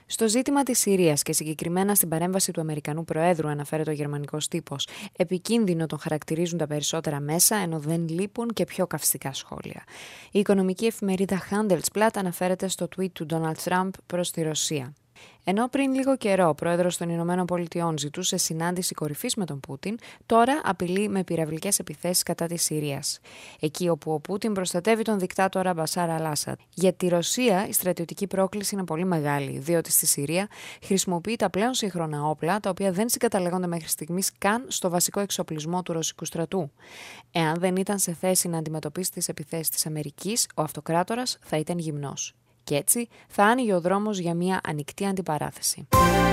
Στο ζήτημα της Συρίας και συγκεκριμένα στην παρέμβαση του Αμερικανού Προέδρου, αναφέρεται ο γερμανικός τύπος, επικίνδυνο τον χαρακτηρίζουν τα περισσότερα μέσα, ενώ δεν λείπουν και πιο καυστικά σχόλια. Η οικονομική εφημερίδα Handelsblatt αναφέρεται στο tweet του Donald Trump προς τη Ρωσία. Ενώ πριν λίγο καιρό ο πρόεδρος των Ηνωμένων Πολιτειών ζητούσε συνάντηση κορυφής με τον Πούτιν, τώρα απειλεί με πυραυλικές επιθέσεις κατά της Συρίας. Εκεί όπου ο Πούτιν προστατεύει τον δικτάτορα Μπασάρ Αλ-Άσαντ. Για τη Ρωσία η στρατιωτική πρόκληση είναι πολύ μεγάλη, διότι στη Συρία χρησιμοποιεί τα πλέον σύγχρονα όπλα, τα οποία δεν συγκαταλέγονται μέχρι στιγμής καν στο βασικό εξοπλισμό του ρωσικού στρατού. Εάν δεν ήταν σε θέση να αντιμετωπίσει τις επιθέσεις της Αμερικής, ο αυτοκράτορας θα ήταν γυμνός. Και έτσι θα άνοιγε ο δρόμος για μια ανοιχτή αντιπαράθεση.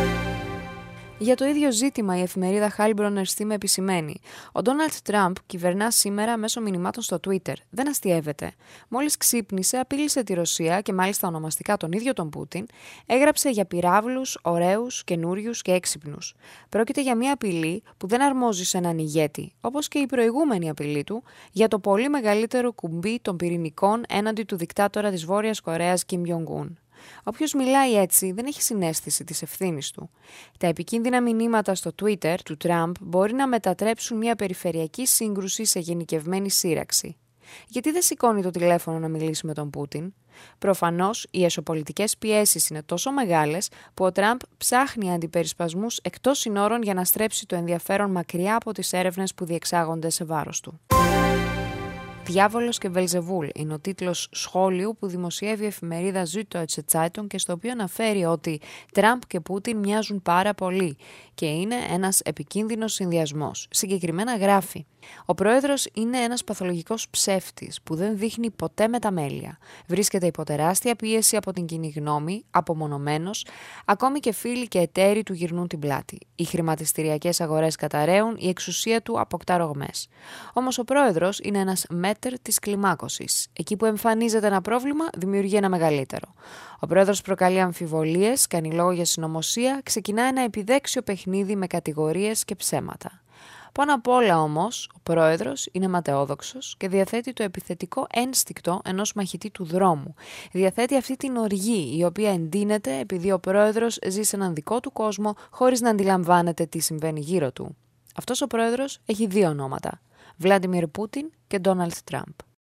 Για το ίδιο ζήτημα, η εφημερίδα Heilbronner Stimme επισημαίνει: ο Ντόναλντ Τραμπ κυβερνά σήμερα μέσω μηνυμάτων στο Twitter. Δεν αστιεύεται. Μόλις ξύπνησε, απείλησε τη Ρωσία και μάλιστα ονομαστικά τον ίδιο τον Πούτιν, έγραψε για πυράβλους, ωραίους, καινούριους και έξυπνους. Πρόκειται για μια απειλή που δεν αρμόζει σε έναν ηγέτη, όπως και η προηγούμενη απειλή του για το πολύ μεγαλύτερο κουμπί των πυρηνικών έναντι του δικτάτορα της Βόρειας Κορέας Κιμ Τζονγκ-Ουν. Όποιος μιλάει έτσι δεν έχει συναίσθηση της ευθύνης του. Τα επικίνδυνα μηνύματα στο Twitter του Τραμπ μπορεί να μετατρέψουν μια περιφερειακή σύγκρουση σε γενικευμένη σύραξη. Γιατί δεν σηκώνει το τηλέφωνο να μιλήσει με τον Πούτιν? Προφανώς, οι εσωπολιτικές πιέσεις είναι τόσο μεγάλες που ο Τραμπ ψάχνει αντιπερισπασμούς εκτός συνόρων για να στρέψει το ενδιαφέρον μακριά από τις έρευνες που διεξάγονται σε βάρος του. «Διάβολος και Βελζεβούλ» είναι ο τίτλος σχόλιου που δημοσιεύει η εφημερίδα Süddeutsche Zeitung και στο οποίο αναφέρει ότι Τραμπ και Πούτιν μοιάζουν πάρα πολύ και είναι ένας επικίνδυνος συνδυασμός. Συγκεκριμένα γράφει: ο πρόεδρος είναι ένας παθολογικός ψεύτης που δεν δείχνει ποτέ μεταμέλεια. Βρίσκεται υπό τεράστια πίεση από την κοινή γνώμη, απομονωμένος, ακόμη και φίλοι και εταίροι του γυρνούν την πλάτη. Οι χρηματιστηριακές αγορές καταραίουν, η εξουσία του αποκτά ρογμές. Όμως ο πρόεδρος είναι ένας μέτερ της κλιμάκωσης. Εκεί που εμφανίζεται ένα πρόβλημα, δημιουργεί ένα μεγαλύτερο. Ο πρόεδρος προκαλεί αμφιβολίες, κάνει λόγο για συνωμοσία, ξεκινά ένα επιδέξιο παιχνίδι με κατηγορίες και ψέματα. Πάνω απ' όλα όμως, ο πρόεδρος είναι ματαιόδοξος και διαθέτει το επιθετικό ένστικτο ενός μαχητή του δρόμου. Διαθέτει αυτή την οργή, η οποία εντείνεται επειδή ο πρόεδρος ζει σε έναν δικό του κόσμο χωρίς να αντιλαμβάνεται τι συμβαίνει γύρω του. Αυτός ο πρόεδρος έχει δύο ονόματα: Βλάντιμιρ Πούτιν και Ντόναλντ Τραμπ.